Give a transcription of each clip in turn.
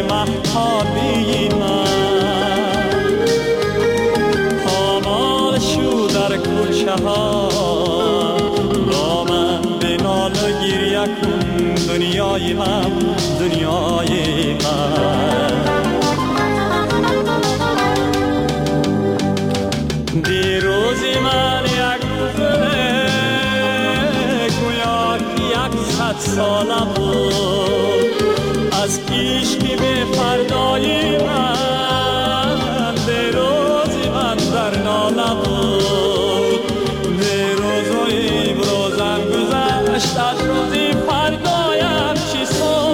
مهتابی من پامال شو در کوچه ها با من به نال و گریه کن دنیای من دنیای من دیروزی من یک روزه گویا که 100 سالم بود از عشقی به فردای من دیروزی من در نالم بود دیروز و امروزم گذشت از روزی فردایم چی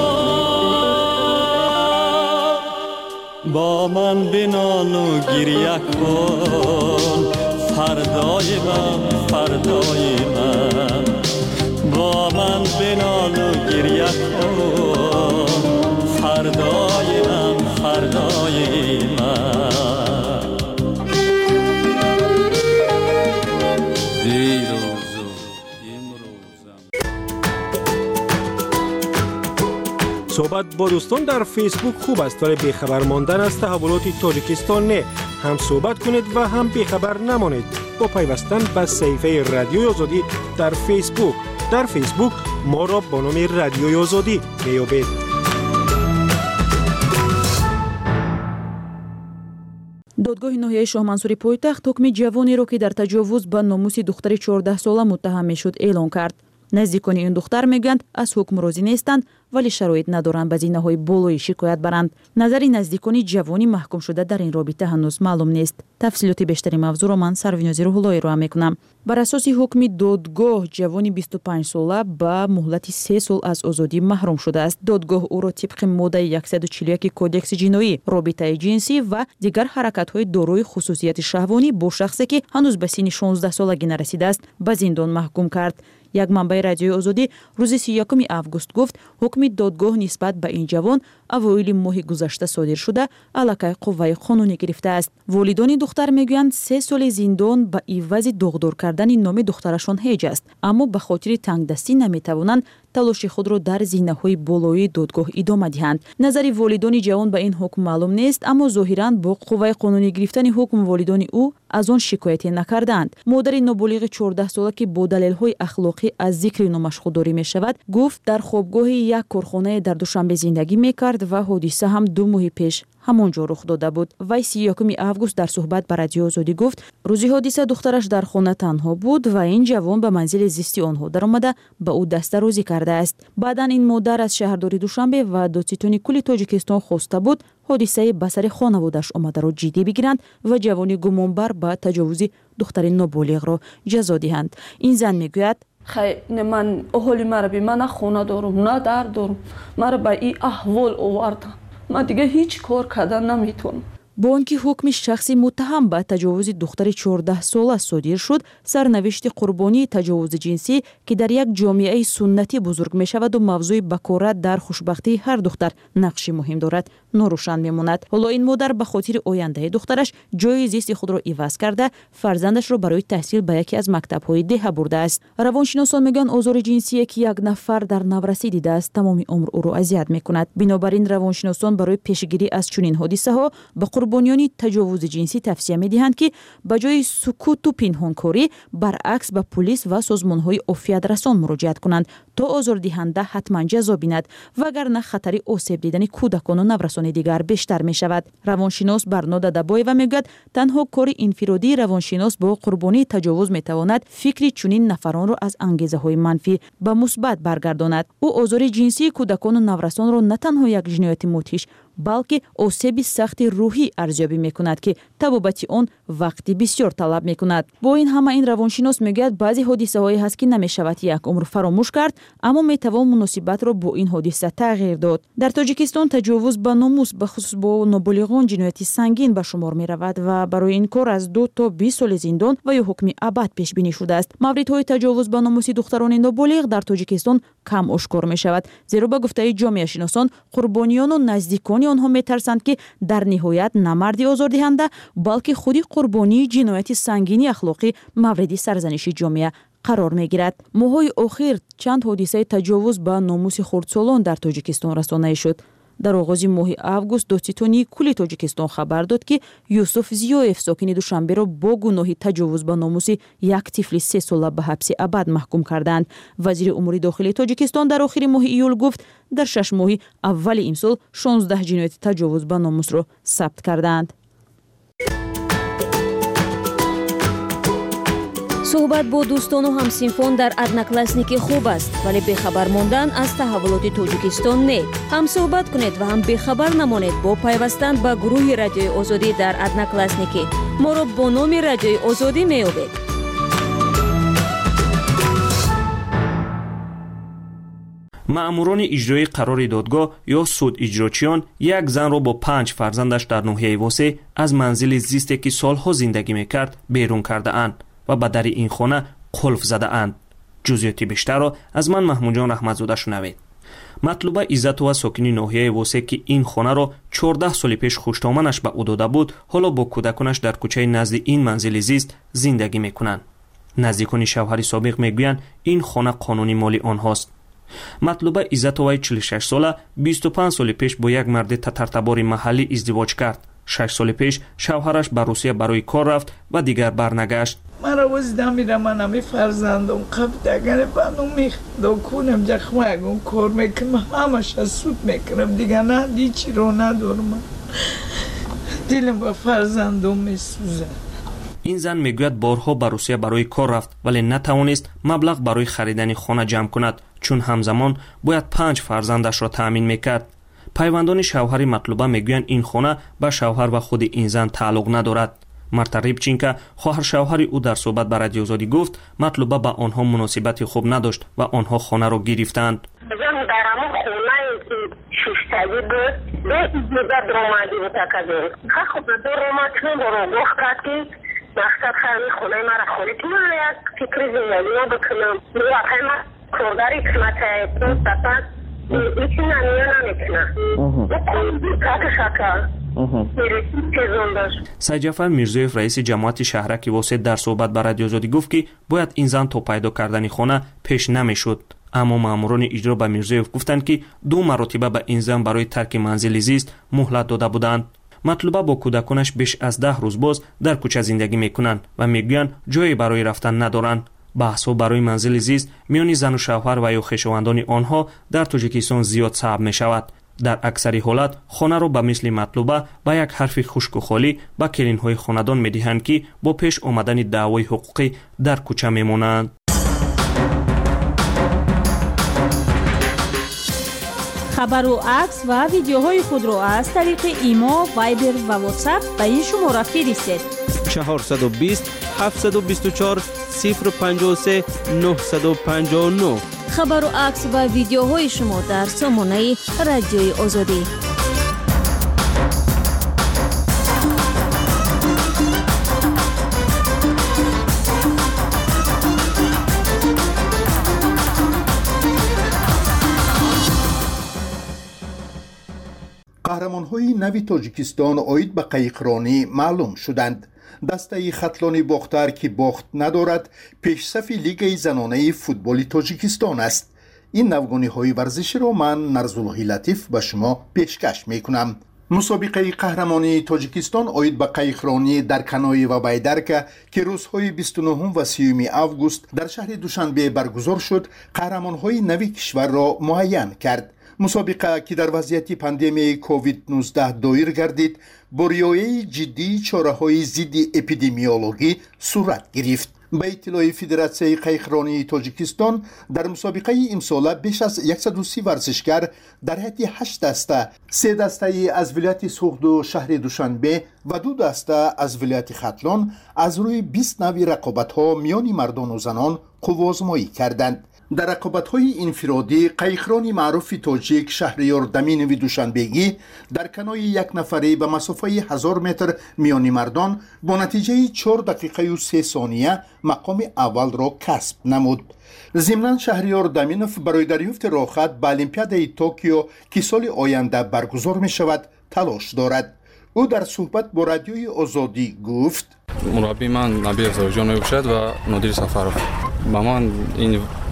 ساد با من بنال و گریه کن فردای من فردای من با من بنال و گریه کن فردای من فردای من دیروز و امروزم. صحبت با دوستان در فیسبوک خوب است ولی بیخبر ماندن از تحولات تاجیکستان نه. هم صحبت کنید و هم بیخبر نمانید با پیوستن به صفحه رادیوی آزادی در فیسبوک. در فیسبوک ما را با نام رادیوی آزادی میابید. دادگاه ناحیه شاه منصوری پایتخت حکم جوانی را که در تجاوز به ناموس دختر 14 ساله متهم میشد اعلام کرد. نزدیکان این دختر میگویند از حکم راضی نیستند ولی شرایط ندارند به زینه‌های بالای شکایت برند. نظر نزدیکان جوانی محکوم شده در این رابطه هنوز معلوم نیست. تفصیلات بیشتری موضوع را من سرویناز روح‌اللهی را میکنم. بر اساس حکم دادگاه جوانی 25 ساله با مهلت 3 سال از آزادی محروم شده است. دادگاه او را طبق ماده 141 کدکس جنایی رابطه جنسی و دیگر حرکت‌های دارای خصوصیت شهوانی با شخصی که هنوز به سن 16 سالگی نرسیده است به زندان محکوم کرد. یک منبع رادیوی آزادی روز 31 آگوست گفت حکم دادگاه نسبت به این جوان اوایل ماه گذشته صادر شده علاقه قوه قانونی گرفته است. والدان دختر میگویند 3 سال زندان به عوض داغدار کردن نام دخترشان هیچ است، اما به خاطر تنگدستی نمیتوانند تلاش خود را در زینه‌های بالای دادگاه ادامه دهند. نظر والدان جوان به این حکم معلوم نیست، اما ظاهراً با قوه قانونی گرفتن حکم والدان او از آن شکایتی نکردند. مادر نابالغ 14 ساله که با دلایل اخلاقی از ذکر نامش خودداری می شود گفت در خوابگاه یک کارخانه در دوشنبه زندگی میکرد و حادثه هم 2 ماه پیش همانجا رخ داده بود. وی 31 آگوست در صحبت با رادیو آزادی گفت روز حادثه دخترش در خانه تنها بود و این جوان به منزل زیستی آنها در آمده به او دست‌درازی کرده است. بعداً این مادر از شهرداری دوشنبه و دادستانی کل تاجیکستان خواسته بود حادثه به سر خانواده‌اش آمده را جدی بگیرند و جوانی گمانبر به تجاوز دختر نابالغ را جزا دهند. این زن میگوید خیلی من اهالی مرا بی من خونه دارم نه در دارم مرا به این احوال آوردن من دیگه هیچ کار کردن نمیتونم. با آنکه حکم شخصی متهم به تجاوز دختر 14 ساله صادر شد، سرنوشت قربانی تجاوز جنسی که در یک جامعه سنتی بزرگ می شود و موضوع بکارت در خوشبختی هر دختر نقشی مهم دارد ناروشن میماند. حالا این مادر به خاطر آینده دخترش جای زیست خود را عوض کرده فرزندش را برای تحصیل به یکی از مکتب‌های ده برده است. روانشناسان میگن آزار جنسی که یک نفر در نورسی دیده است تمام عمر او را اذیت میکند. بنابراین روانشناسان برای پیشگیری از چنین حادثه‌ها به قربانیان تجاوز جنسی توصیه می‌دهند که به جای سکوت و پنهانکاری برعکس به پلیس و سازمان‌های عافیت رسان مراجعت کنند تا آزاردهنده حتما جزا بیند وگرنه خطر آسیب دیدن کودکان و نورسان دیگر بیشتر می‌شود. روانشناس برنارد دبایو میگوید تنها کار انفرادی روانشناس با قربانی تجاوز می‌تواند فکر چنین نفران را از انگیزه‌های منفی به مثبت برگرداند. او آزار جنسی کودکان و نورسان را نه تنها یک جنایت مدهش بلکه آسیب سخت روحی ارزیابی میکند که تبابت آن وقتی بسیار طلب میکند. با این همه این روانشناس میگوید بعضی حادثه هایی هست که نمیشود یک عمر فراموش کرد اما میتوان مناسبت را با این حادثه تغییر داد. در تاجیکستان تجاوز به ناموس به خصوص با نابالغان جنایتی سنگین به شمار میرود و برای این کار از 2 تا 20 سال زندان و یا حکم ابد پیش بینی شده است. موردهای تجاوز به ناموس دختران نابالغ در تاجیکستان کم آشکار میشود زیرا به گفته جامعه شناسان قربانیان و نزدیکان آنها میترسند که در نهایت نه مردی آزاردهنده بلکه خودی قربانی جنایت سنگینی اخلاقی مورد سرزنش جامعه قرار میگیرد. ماهای اخیر چند حادثه تجاوز به ناموس خردسالان در تاجیکستان رسانه شد. дар оғози моҳи август додситони кулли Тоҷикистон хабар дод ки Юсуф Зиёев сокини Душанберо бо гуноҳи таҷовуз ба номуси як тифли 3 сола ба ҳабси абад маҳкум карданд. вазири умури дохилии Тоҷикистон дар охири моҳи июл гуфт дар 6 моҳи аввали имсол 16 ҷинояти таҷовуз ба номусро сабт карданд. суҳбат бо дӯстону ҳамсинфон дар одноклассники хуб аст, вале бехабар мондан аз таҳаввулоти Тоҷикистон не. ҳам суҳбат кунед ва ҳам бехабар намонед бо пайвастан ба гурӯҳи Радиои Озодӣ дар одноклассники. моро бо номи Радиои Озодӣ меёбед. маъмурони иҷроии қарори додгоҳ ё судиҷрочиён як занро бо 5 фарзандаш дар ноҳияи восеъ аз манзили зисте ки солҳо зиндагӣ мекард берун кардаанд ва ба дари ин хона қулф задаанд. ҷузъиёти бештарро аз ман Маҳмудҷон Раҳматзода шунавед. матлуба Иззатова сокини ноҳияи восеъ ки ин хонаро 14 соли пеш хуштоманаш ба ӯ дода буд, ҳоло бо кӯдаконаш дар кӯчаи назди ин манзили зист зиндагӣ мекунанд. наздикони шавҳари собиқ мегӯянд ин хона қонунӣ моли онҳост. матлуба Иззатоваи 46 сола 25 соли пеш бо як марди татартабори маҳаллӣ издивоҷ кард. 6 соли пеш шавҳараш ба Русия барои кор рафт ва дигар барнагашт. мара воздам мираман ами фарзандам қабдагане банум михдокунам ҷахмагум кор мекунам ҳамаша суд мекунам дига на дичиро надорам дилам ба фарзандам месӯзад. ин зан мегӯяд борҳо ба Русия барои кор рафт, вале натавонист маблағ барои харидани хона ҷамъ кунад, чун ҳамзамон бояд 5 фарзандашро таъмин мекард. пайвандони шавҳари матлуба мегӯянд ин хона ба шавҳар ва худи ин зан тааллуқ надорад. Марта Рибченко, хоҳаршавҳари ӯ дар суҳбат ба Радиои Озодӣ гуфт, матлуба ба онҳо муносибати хуб надошт ва онҳо хонаро гирифтанд. шуштагӣ буд бе иҷоза омадӣ мутакадем хахобадороматнборогоҳ кард ки мақсад харми хонаи мара холӣ ки ман як фикри зиндагиро бикунам вақаи ман коргари қисматаи ичина ния намекунам какашакал Сайҷафар Мирзоев, раиси ҷамоати шаҳраки Восед, дар суҳбат ба Радиои Озодӣ гуфт ки бояд ин зан то пайдо кардани хона пеш намешуд. аммо маъмурони иҷро ба Мирзоев гуфтанд ки 2 маротиба ба ин зан барои тарки манзили зист муҳлат дода буданд. матлуба бо кӯдаконаш беш аз 10 рӯз боз дар кӯча зиндагӣ мекунанд ва мегӯянд ҷое барои рафтан надоранд. баҳсҳо барои манзили зист миёни зану шавҳар ва ё хешовандони онҳо дар Тоҷикистон зиёд сабаб мешавад. дар аксари ҳолат хонаро ба мисли матлуба ба як ҳарфи хушку холӣ ба келинҳои хонадон медиҳанд ки бо пеш омадани даъвои ҳуқуқӣ дар кӯча мемонанд. хабару акс ва видеоҳои худро аз тариқи имо, вайбер ва ватсап ба ин шумора фиристед. 420 724 053 959. хабару акс ва видеоҳои шумо дар сомонаи Радиои Озодӣ. қаҳрамонҳои нави Тоҷикистон оид ба қайиқронӣ маълум шуданд. дастаи хатлони бохтар ки бохт надорад, пешсафи лигаи занонаи футболи Тоҷикистон аст. ин навгониҳои варзиширо ман Нарзуллоҳи Латиф ба шумо пешкаш мекунам. мусобиқаи қаҳрамонии Тоҷикистон оид ба қайиқронӣ дар канои ва байдарка ки рӯзҳои 29 ва 30 август дар шаҳри Душанбе баргузор шуд, қаҳрамонҳои нави кишварро муайян кард. мусобиқа ки дар вазъияти пандемияи COVID-19 доир гардид, бо риояи ҷиддии чораҳои зидди эпидемиологӣ сурат гирифт. ба иттилои Федератсияи қайиқронии Тоҷикистон, дар мусобиқаи имсола беш аз 130 варзишгар дар ҳайати 8 даста, 3 дастаи аз вилояти Суғду шаҳри Душанбе ва 2 даста аз вилояти Хатлон аз рӯи 20 нави рақобатҳо миёни мардону занон қуввозмоӣ карданд. дар рақобатҳои инфиродӣ қайиқрони маъруфи тоҷик Шаҳриёр Даминови Душанбегӣ дар канои якнафарӣ ба масофаи 1000 метр миёни мардон бо натиҷаи 4 дақиқаю 3 сония мақоми аввалро касб намуд. зимнан Шаҳриёр Даминов барои дарёфти рохат ба Олимпиадаи Токио ки соли оянда баргузор мешавад талош дорад. ӯ дар суҳбат бо Радиои Озодӣ гуфт: мураббии ман Набир Зоҷон мебошад ва Нодир Сафаров. ба ман ин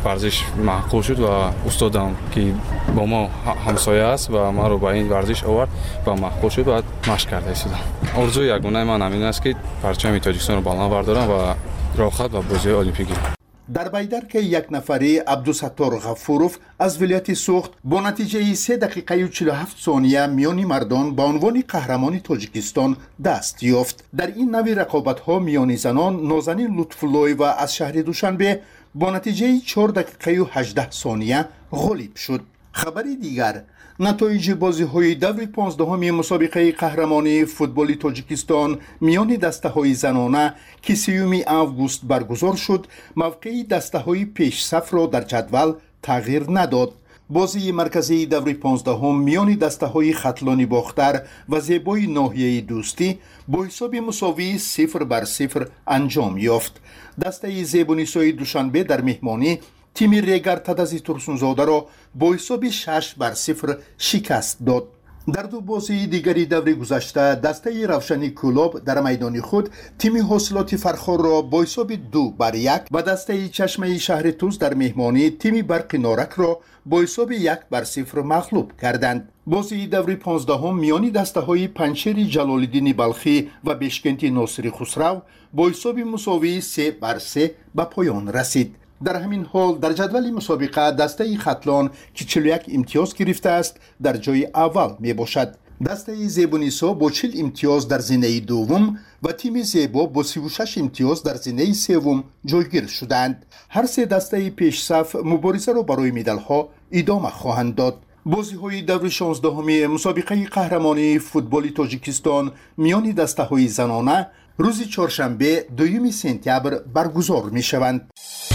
ورزش معقول شد و استادم که با ما همسایه است و ما رو به این ورزش آورد و معقول شد و مشق کرده ایستادم. آرزوی یگانه من همین است که پرچم تاجیکستان رو بالا بردارم و راحت و بازی المپیکی. در بیدرک یک نفری عبدالستار غفوروف از ولایت سوخت با نتیجه 3 دقیقه و 47 ثانیه میان مردان به عنوان قهرمان تاجیکستان دست یافت. در این نوع رقابت‌ها میان زنان نازنین لطف‌الله و از شهر دوشنبه با نتیجه 4 دقیقه و 18 ثانیه غالب شد. خبری دیگر، نتایج بازی‌های دور 15 مسابقه قهرمانی فوتبال تاجیکستان میان دسته‌های زنانه که 3 آگوست برگزار شد، موقع دسته‌های پیش صف را در جدول تغییر نداد. بازی مرکزی دور 15 میان دسته‌های ختلانی باختر و زیبای ناحیه دوستی با حساب مساوی 0-0 انجام یافت. دسته زیبونیسای دوشنبه در مهمانی تیم ریگر تدازی ترسونزاده را با حساب 6-0 شکست داد. در دو بازی دیگری دور گذشته دسته روشنی کلوب در میدان خود تیم حاصلات فرخار را با حساب 2-1 و دسته چشمه شهر توز در مهمانی تیم برق نارک را با حساب 1-0 مغلوب کردند. بازی دور 15 میانی دسته های پنچیر جلالالدین بلخی و بشکنت ناصری خسرو با حساب مساوی 3-3 به پایان رسید. در همین حال در جدول مسابقه دسته ختلان که 41 امتیاز گرفته است در جای اول می باشد. دسته زیبونیسا با 40 امتیاز در زینه دوم و تیم زیبا با 36 امتیاز در زینه سوم جایگیر شدند. هر سه دسته پیش صف مبارزه را برای مدال ها ادامه خواهند داد. بازی های دور 16 مسابقه قهرمانی فوتبال تاجیکستان میان دسته های زنانه روز چهارشنبه 2 سپتامبر برگزار می شوند.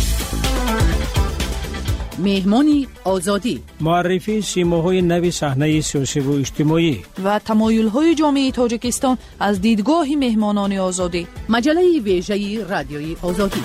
مهمانی آزادی، معرفی سیماهای نو صحنه سیاسی و اجتماعی و تمایل‌های جامعه تاجیکستان از دیدگاه مهمانان آزادی. مجله ویژه رادیوی آزادی.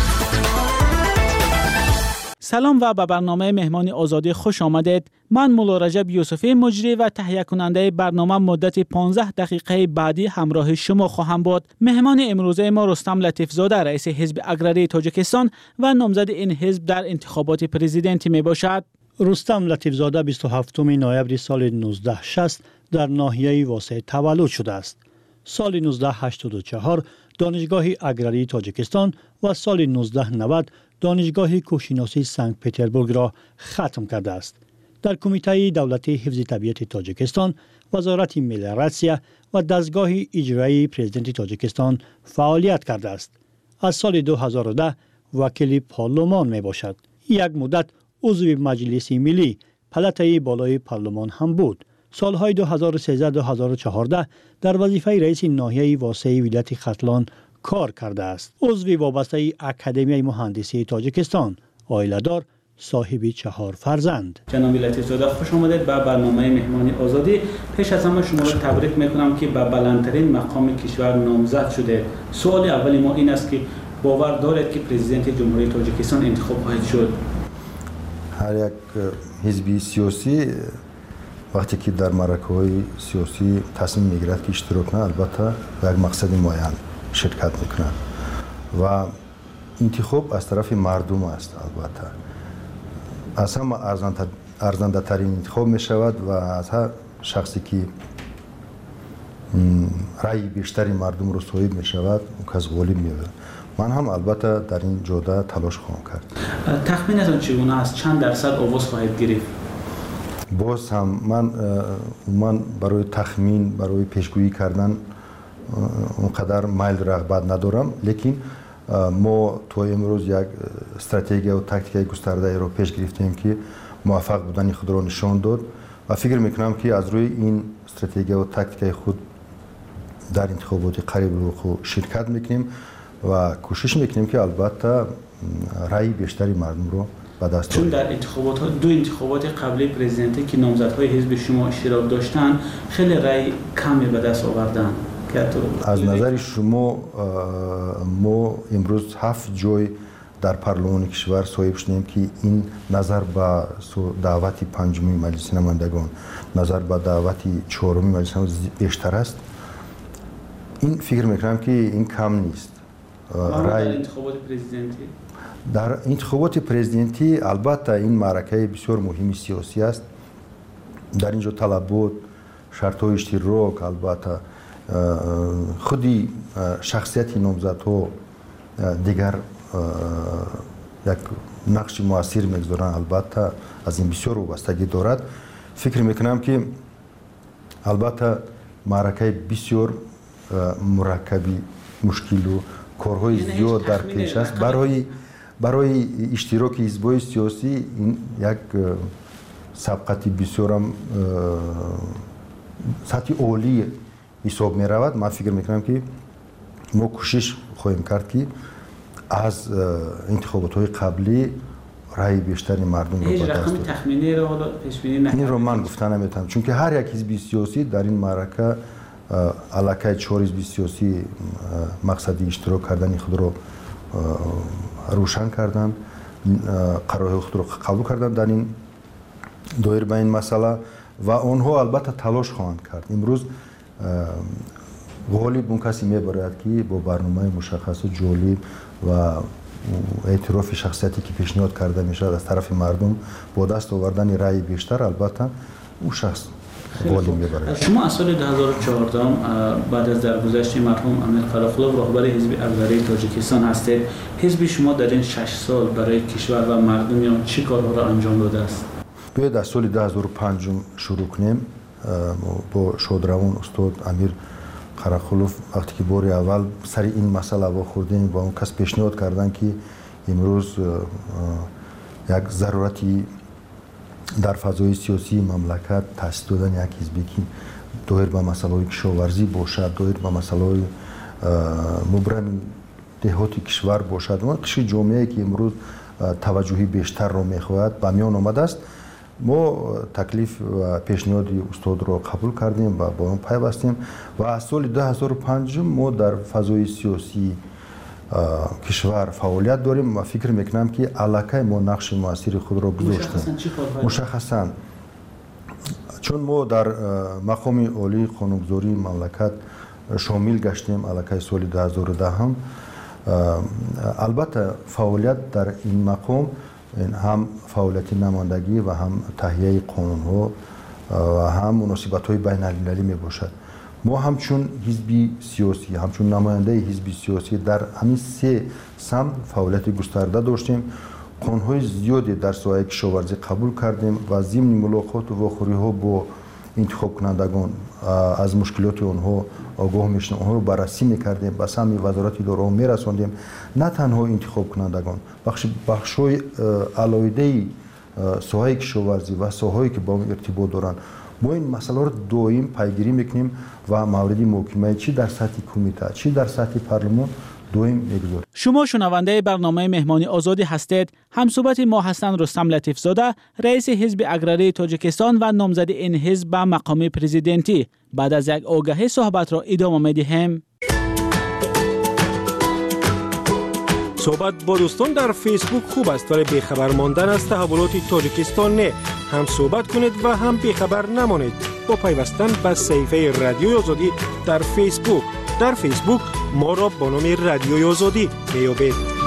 سلام و به برنامه مهمان آزادی خوش آمدید. من مولا رجب یوسفی مجری و تهیه کننده برنامه مدت 15 دقیقه بعدی همراه شما خواهم بود. مهمان امروزه ما رستم لطیفزاده رئیس حزب اگراری تاجیکستان و نامزد این حزب در انتخابات پرزیدنتی می باشد. رستم لطیفزاده 27 نوامبر سال 1960 در ناحیه واسه تولد شده است. سال 1984 دانشگاه اگراری تاجیکستان و سال 1990 دانشگاه کوهشناسی سنت پترزبورگ را ختم کرده است. در کمیته دولتی حفظ طبیعت تاجیکستان، وزارت ملیراسیا و دستگاه اجرایی پرزیدنت تاجیکستان فعالیت کرده است. از سال 2010 وکیل پارلمان می باشد. یک مدت عضو مجلس ملی پلته بالای پارلمان هم بود. سالهای 2013-2014 در وظیفه رئیس ناحیه واسع ولایت ختلان کار کرده است. عضو وابسته اکادمی مهندسی تاجیکستان، عائله‌دار، صاحب 4 فرزند. جناب لطیفزاده خوش آمدید به برنامه مهمانی آزادی. پیش از همه شما را تبریک میکنم که به بلندترین مقام کشور نامزد شده. سوال اولی ما این است که باور دارید که پرزیدنت جمهوری تاجیکستان انتخاب خواهد شد؟ هر یک حزب سیاسی وقتی که در معرکه‌های سیاسی تصمیم میگیرد که اشتراک کنه، البته به یک مقصد معین شرکت میکنند و انتخاب از طرف مردم است. البته از همه ارزنده ترین انتخاب می شود و از هر شخصی که رأی بیشتری مردم رو صاحب می شود اون کس غالب می شود. من هم البته در این جوده تلاش خواهم کرد. تخمینتان چگونه است؟ چند درصد آواز خواهید گرفت؟ باز هم من برای تخمین، برای پیشگویی کردن اونقدر میل رغبت ندارم، لیکن ما تو امروز یک استراتژی و تاکتیک گسترده رو پیش گرفتیم که موفق بودن خود را نشان داد و فکر میکنم که از روی این استراتژی و تاکتیک خود در انتخابات قریب رو شرکت میکنیم و کوشش میکنیم که البته رأی بیشتری مردم رو به دست چون در دو انتخابات قبلی پرزیدنتی که نامزدهای حزب شما اشتراک داشتن خیلی رأی کمی به دست آوردن. از نظر شما ما امروز 7 جای در پارلمان کشور صاحب شدیم که این نظر به دعوت 5 مجلس نمایندگان، نظر به دعوت 4 مجلس بیشتر است. این فکر میکنم که این کم نیست. در انتخابات پرزیدنتی در انتخابات پرزیدنتی البته این معرکه بسیار مهمی سیاسی است. در اینجا طلبات، شرط‌های اشتراک، البته خودی شخصیت نامزدها دیگر یک نقش موثر میگذارند. البته از این بسیار وابستگی دارد. فکر میکنم که البته معرکه بسیار مرکبی، مشکل و کارهای زیاد در پیش است. برای اشتراک حزب‌های سیاسی این یک سبقت بسیار هم سطح عالی حساب می رود. من فکر میکنم که ما کوشش خواهیم کرد که از انتخابات های قبلی رای بیشتری مردم رو به دست تخمینی رو حالا پیش بینی نکنید. این رو من گفتن نمیتونم، چون که هر یک حزب سیاسی در این معرکه علاقه 4 حزب سیاسی مقصدی اشتراک کردن خود رو روشن کردن، قرارهای خود رو قبول کردن در این دایر به این مسئله و آنها البته تلاش خواهند کرد. امروز غالب اون کسی میباید که با برنامه مشخص و جالب و اعتراف شخصیتی که پیشنهاد کرده میشد از طرف مردم با دست آوردن رأی بیشتر، البته اون شخص غالب میباید. شما از سال 2014 بعد از درگذشت مرحوم امیر قراقلو راهبر حزب اقراری تاجیکستان هستید. حزب شما در این 6 سال برای کشور و مردم چه کارها را انجام داده است؟ باید از سال 2005 شروع کنیم. با شادروان استاد امیر قراقلو وقتی که بار اول سر این مسئله وا خوردیم با اون کس پیشنهاد کردن که امروز یک ضرورتی در فضای سیاسی مملکت تأسیس دادن یک حزبی که دایر به مسئله کشاورزی باشد، دایر به مسئله مبرم دهات کشور باشد و قشر جامعه که امروز توجهی بیشتر را میخواهد به میان آمده است. ما تکلیف و پیشنهاد استاد را قبول کردیم و با اون پیوستیم و از سال 2005 ما در فضای سیاسی کشور فعالیت داریم و فکر میکنم که علاقه ما نقش موثر خود را گذاشتیم. مشخصا چون ما در مقام عالی قانونگذاری مملکت شامل گشتیم علاقه سال 2010 هم البته فعالیت در این مقام هم فعالیت نمایندگی و هم تهیه قانون ها و هم مناسبت های بین المللی می باشد. ما همچون حزبی سیاسی، همچون نماینده حزبی سیاسی در همین 3 سمت فعالیت گسترده داشتیم. قانون های زیادی در ساحه کشاورزی قبول کردیم و ضمن ملاقات و واخوری ها با انتخاب کنندگان از مشکلات آنها آگاه میشدیم، آنها رو بررسی میکردیم، به سمت وزارت اداره ها میرساندیم. نه تنها انتخاب کنندگان، بخش‌های علایده ساحه کشاورزی و ساحه‌ای که با اون ارتباط دارند، ما این مسئله رو دائم پیگیری میکنیم و مورد محاکمه چی در سطح کمیته چی در سطح پارلمان دائم میگذاریم. شما شنونده برنامه مهمانی آزادی هستید. همصحبت ما هستند رستم لطیف زاده، رئیس حزب اقراری تاجیکستان و نامزد این حزب به مقام پرزیدنتی. بعد از یک آگهی صحبت را ادامه میدهیم. صحبت با دوستان در فیسبوک خوب است ولی بیخبر ماندن از تحولات تاجیکستان نه. هم صحبت کنید و هم بیخبر نمانید با پیوستن به صفحه رادیوی آزادی در فیسبوک. در فیسبوک ما را با نام رادیوی آزادی میابید.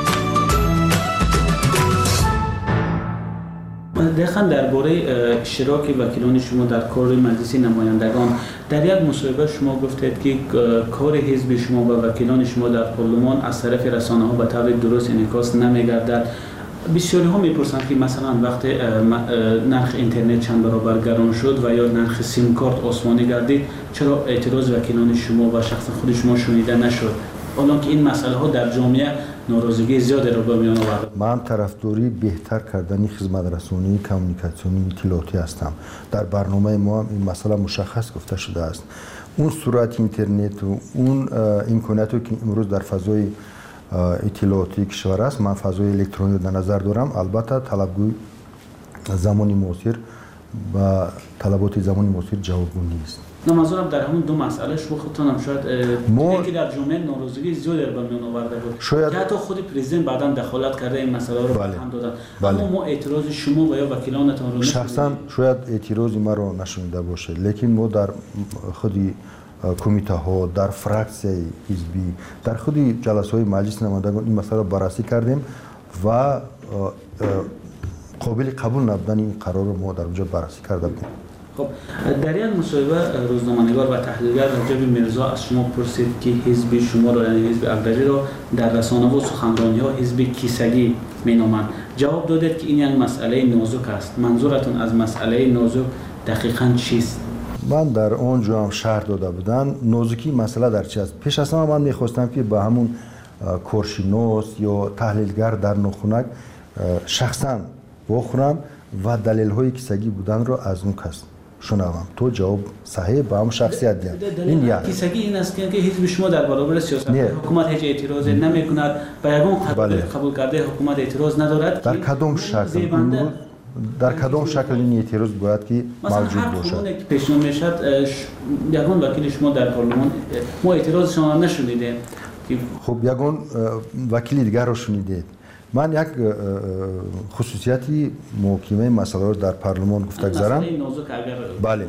دقیقاً درباره اشتراک وکیلان شما در کار مجلس نمایندگان در یک مصاحبه شما گفتید که کار حزب شما و وکیلان شما در پارلمان از طرف رسانه‌ها به طور درست انعکاس نمی‌گردد. بسیاری ها میپرسند که مثلا وقتی نرخ اینترنت چند برابر گران شد و یا نرخ سیم کارت آسمانی گردید چرا اعتراض وکیلان شما و شخص خود شما شنیده نشد؟ الان که این مسئله ها در جامعه ناراضگی زیادی را به میان آورد. من طرفداری بهتر کردن خدمات رسانی کمیونیکاسیونی اطلاعاتی هستم. در برنامه ما هم این مسئله مشخص گفته شده است. اون سرعت اینترنت و اون امکاناتی که امروز در فضای اطلاعاتی کشور است، من فضای الکترونیک در نظر دارم. البته طلبگوی زمانی معاصر و طلبات زمانی معاصر جوابگو نیست. منظورم در همون دو مسئله شما خودتان هم شاید که در جامعه ناراضگی زیادی به میان آورده بود. شاید حتی خود پرزیدنت بعداً دخالت کرده این مسئله رو هم دادن. اما ما اعتراض شما و یا وکیلانتان رو شخصا شاید اعتراض ما رو نشنیده باشه، لیکن ما در خودی کمیته ها، در فراکسیون حزبی، در خودی جلسه های مجلس نمایندگان این مسئله رو بررسی کردیم و قابل قبول نبودن این قرار رو ما در اونجا بررسی کرده بودیم. خب در این مصاحبه روزنامه‌نگار و تحلیلگر رجب میرزا از شما پرسید که حزب شما رو یعنی حزب اقداری رو در رسانه و سخنرانی‌ها حزب کیسگی مینامند. جواب دادید که این یک مسئله نازک است. منظورتون از مسئله نازک دقیقاً چیست؟ من در اونجا هم شرح داده بودن نازکی مسئله در چی است. پیش از همه من می‌خواستم که با همون کورشینوس یا تحلیلگر در نخونک شخصاً بخورم و دلیل‌های کیسگی بودن رو از اون کس شنوم. تو جواب صحیح با هم شخصیت دید. این یعنی کیسگی این است که حزب شما در برابر سیاست حکومت هیچ اعتراضی نمی‌کند و یگان قبول کرده حکومت اعتراض ندارد. در کدام شکل در کدام شکل این اعتراض باید که موجود باشد؟ مثلا هر که پیشنهاد میشد یگان وکیل شما در پارلمان ما اعتراض شما نشنیدیم. خب یگان وکیل دیگر رو شنیدید. من یک خصوصیتی محکمه مسئله رو در پارلمان گفته گذارم. بله.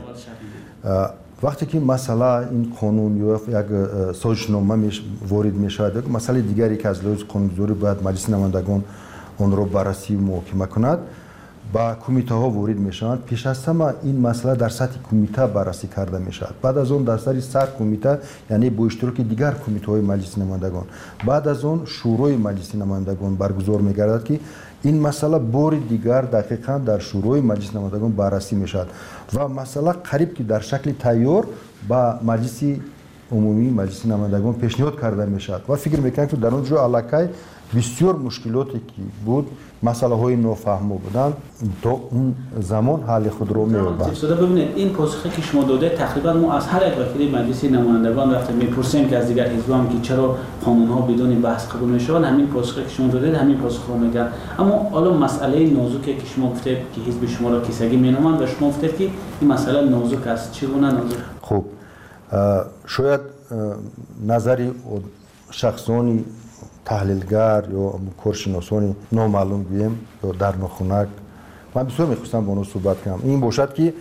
وقتی که مسئله این قانون یا یک سازشنامه وارد میشود، مسئله دیگری که از لحاظ قانونگذاری باید مجلس نمایندگان اون رو بررسی و محاکمه کند، با کمیته ها وارد میشوند. پیش از همه این مسئله در سطح کمیته بررسی کرده میشود. بعد از اون در سطح کمیته یعنی با اشتراک دیگر کمیته های مجلس نمایندگان، بعد از اون شورای مجلس نمایندگان برگزار میگردد که این مسئله بار دیگر دقیقاً در شورای مجلس نمایندگان بررسی میشود و مسئله قریب که در شکل تیار با مجلس عمومی مجلس نمایندگان پیشنهاد کرده میشود و فکر میکنم که در اونجا علاقه بسیار مشکلاتی که بود، مسئله های نافهمو بودن، تا اون زمان حل خود رو می‌یابد. ببینید این پاسخی که شما داده تقریبا ما از هر یک وکیل مجلس نمایندگان وقتی میپرسیم که از دیگر حزب‌ها که چرا قانون‌ها بدون بحث قبول میشوند، همین پاسخی که شما دادید همین پاسخ رو میگن. اما حالا مسئله نازکی که شما گفتید که حزب شما را کیسگی مینامند و شما گفتید که این مسئله نازک است، چگونه نازک؟ خب شاید نظری شخصانی تحلیلگر یا کورشناسانی نامعلوم بیم یا در نخونک، من بسیار میخواستم با اونو صحبت کنم. این باشد که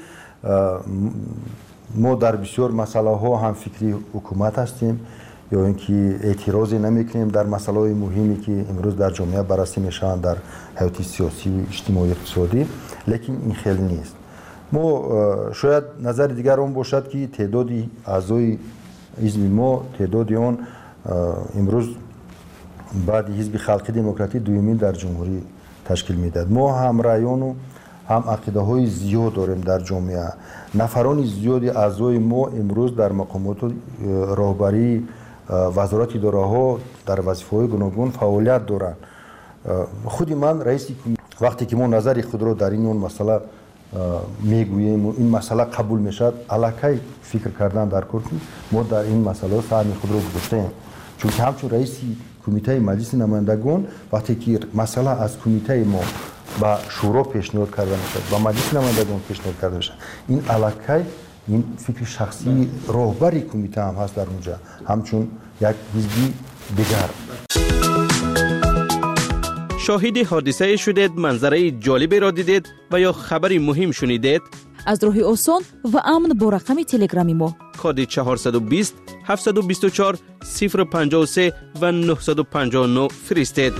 ما در بسیار مسئله ها هم فکری حکومت هستیم یا اینکه اعتراضی نمیکنیم در مسئله های مهمی که امروز در جامعه بررسی میشن در حیات سیاسی و اجتماعی اقتصادی، لیکن این خیلی نیست. ما شاید نظر دیگر اون باشد که تعدادی اعضای حزب ما تعدادی اون امروز بعد حزب خلق دموکراتی دومین در جمهوری تشکیل میداد. ما هم رایان و هم عقیده های زیاد داریم در جامعه. نفران زیادی اعضای ما امروز در مقامات راهبری وزارت اداره ها در وظیفه های گوناگون فعالیت دارند. خودی من رئیس وقتی که ما نظر خود را در این مسئله میگوییم و این مسئله قبول میشد، علاقه فکر کردن در کار ما در این مسئله سهم خود را گذاشتیم. چون که همچون رئیس کمیته مجلس نمایندگان وقتی که مسئله از کمیته ما با شورا پیشنهاد کرده میشد و مجلس نمایندگان پیشنهاد کرده میشد، این علاقه این فکر شخصی راهبری کمیته هم هست در اونجا، همچون یک حزبی دیگر. شاهد حادثه شدید، منظره جالبی را دیدید و یا خبری مهم شنیدید؟ از راه آسان و امن با رقم تلگرامی ما کد 420 724 053 و 959 فرستید.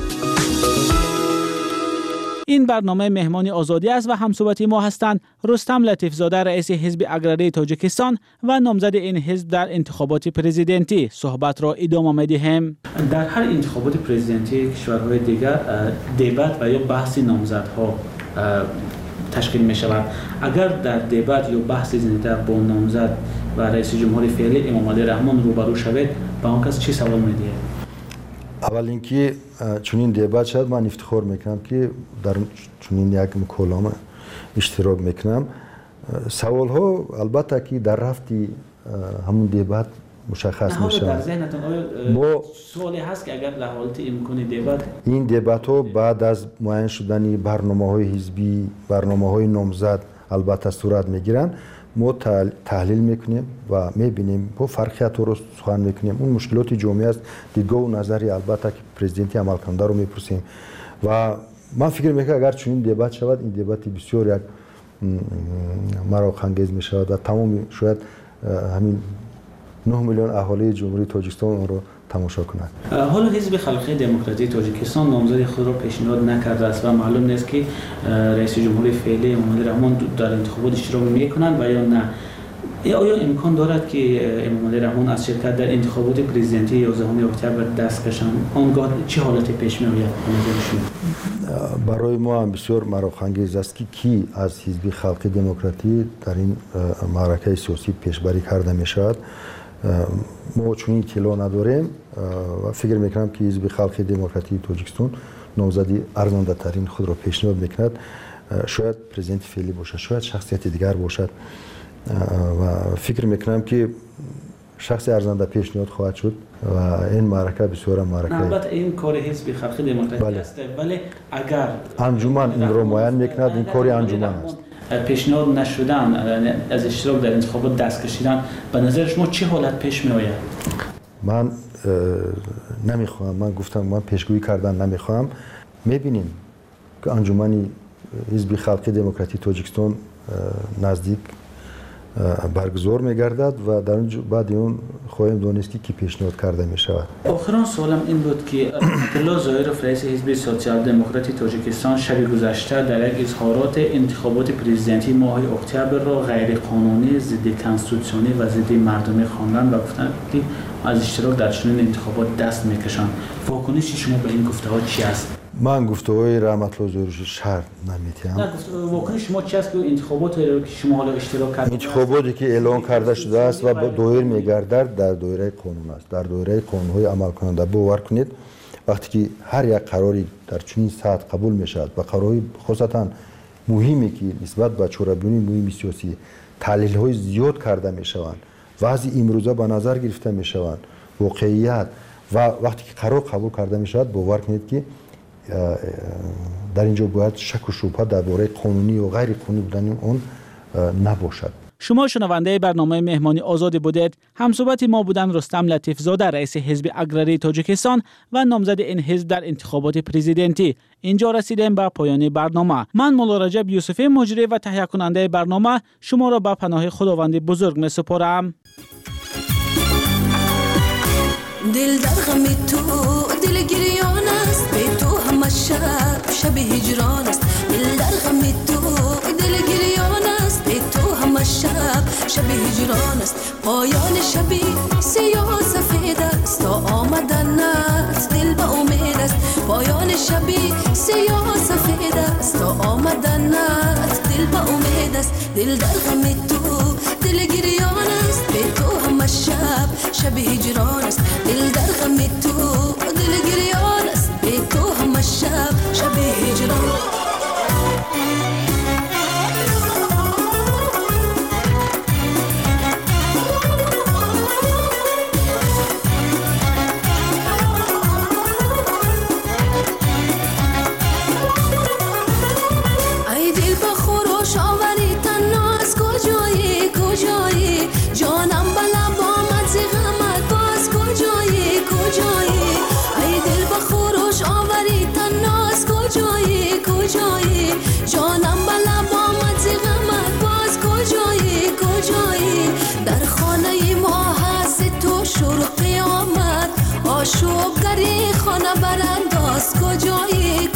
این برنامه مهمان آزادی است و همصحبتی ما هستند رستم لطیفزاده رئیس حزب اقراری تاجیکستان و نامزد این حزب در انتخابات پرزیدنتی. صحبت را ادامه می‌دهیم. در هر انتخابات پرزیدنتی کشورهای دیگر دیبات و یا بحث نامزدها تشکیل می شود. اگر در دیبات یا بحث زنده با نامزد و رئیس جمهور فعلی امام علی رحمان روبرو شوید، با اون کس چی سوال می‌دهید؟ اول اینکه چنین دیبات شد، من افتخار میکنم که در چنین یک مکالمه اشتراک میکنم. سوال ها البته که در رفتی همون دیبات مشخص میشه. در ذهنتون آیا سوالی هست که اگر لحالت امکان دیبات این دیبات ها بعد از معین شدن برنامه‌های حزبی، برنامه‌های نامزد البته صورت میگیرن، ما تحلیل میکنیم و میبینیم با فرقیت رو سخن میکنیم. اون مشکلات جامعه است، دیدگاه و نظری البته که پرزیدنتی عمل کننده رو میپرسیم و من فکر میکنم اگر چنین دیبات شود، این دیبات بسیار یک مراق انگیز میشود و تمام شاید همین 9 میلیون اهالی جمهوری تاجیکستان رو تماشا کنند. حالا حزب خلق دموکراسی تاجیکستان نامزد خود را پیشنهاد نکرده است و معلوم نیست که رئیس جمهور فعلی امامعلی رحمان در انتخابات اشتراک میکنند و یا نه. آیا امکان دارد که امامعلی رحمان از شرکت در انتخابات پرزیدنتی 11 اکتبر دست کشند؟ آنگاه چه حالتی پیش میآید؟ برای ما هم بسیار مراق‌انگیز است که کی از حزب خلق دموکراتی در این معرکه سیاسی پیشبری کرده می شود. ما چون اطلاع نداریم و فکر میکنم که حزب خلق دموکراتی تاجیکستان نامزدی ارزنده ترین خود را پیشنهاد میکند. شاید پرزیدنت فعلی باشد، شاید شخصیت دیگر باشد و فکر میکنم که شخص ارزنده پیشنهاد خواهد شد و این معرکه بسیار معرکه. البته این کار حزب خلق دموکراتی است، ولی اگر انجمن این را معین میکند، این کار انجمن است. پیشنهاد نشدن از اشتراک در انتخابات دست کشیدن، به نظر شما چه حالت پیش می آید؟ من نمیخوام، من گفتم من پیشگویی کردن نمیخوام. میبینیم که انجمن حزب خلق دموکراتی تاجیکستان نزدیک برگزار میگردد و در بعد اون خواهیم دانست که پیشنهاد کرده می شود. آخران سوالم این بود که عبدالله ظاهرов رئیس حزب سوسیال دموکراتی تاجیکستان شب گذشته در یک اظهارات انتخابات پرزیدنتی ماه اکتبر را غیر قانونی، ضد کنستیتوسیونی و ضد مردمی خواندند و گفتند که از اشتراک در چنین انتخابات دست میکشند. واکنش شما به این گفته‌ها چی است؟ من گفته‌های رحمت الله ظاهری شرط نمی‌دهم. نه، واکنش شما چی است که انتخابات که شما حالا اشتراک کردید؟ انتخاباتی که اعلان کرده شده است و دایر می‌گردد در دایره قانون است، در دایره قانون‌های عمل کننده. باور کنید وقتی که هر یک قراری در چنین سطح قبول می‌شود و قرارهای خاصتاً مهمی که نسبت به چهره‌بینی مهم سیاسی تحلیل‌های زیاد کرده می‌شوند، وضع امروزه به نظر گرفته می‌شوند، واقعیت و وقتی که قرار قبول کرده می‌شود، باور کنید که در اینجا باید شک و شبهه درباره قانونی و غیر قانونی بودن اون نباشد. شما شنونده برنامه مهمانی آزاد بودید. همصحبت ما بودن رستم لطیفزاده رئیس حزب اگراری تاجیکستان و نامزد این حزب در انتخابات پرزیدنتی. اینجا رسیدیم به پایان برنامه. من مولا رجب یوسفی مجری و تهیه کننده برنامه شما را به پناه خداوند بزرگ می‌سپارم. دل در غم تو دل گریان است، به تو همه شب هجران است. دل در غم تو دل گریان است، به تو همه شب هجران است. پایان شبی سیاه سفید است، تا آمدنت دل به امید است. پایان شبی سیاه سفید است، تا آمدنت دل به امید است. دل در غم تو دل گریان است، به تو همه شب هجران است. دل در غم تو دل گریان است، به تو همه شب هجران است. شوگری خانه برانداز کجایی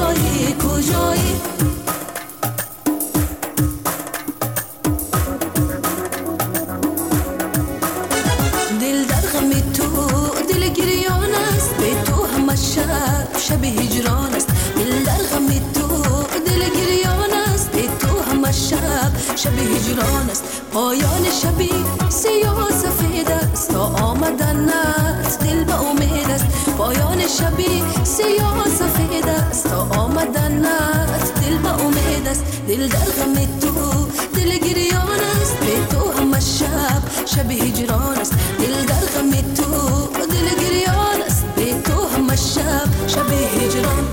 دل در غم تو دل گریان است، به تو همه شب هجران است. دل در غم تو دل گریان است، به تو همه شب هجران است. پایان شبی سیاه سفید است، تا آمدنت دل به امید است. پایان شبی سیاه سفید است، تا آمدنت دل به امید است. دل در غم تو دل گریان است، به تو همه شب هجران است. دل در غم تو دل گریان است، به تو همه شب هجران.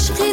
عشق